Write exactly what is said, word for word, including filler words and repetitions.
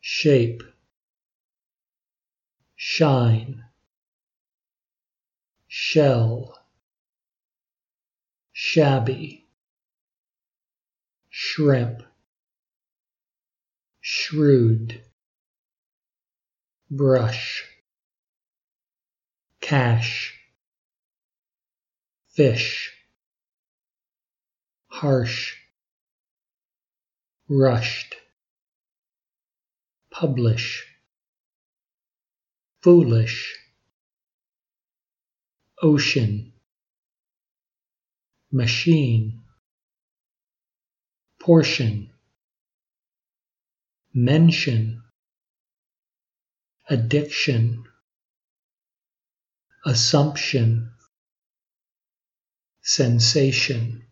shape, shine, shell, shabby, shrimp, shrewd, brush, cash, fish, harsh, rushed, publish, foolish, ocean, machine, portion, mention, addiction, assumption, sensation,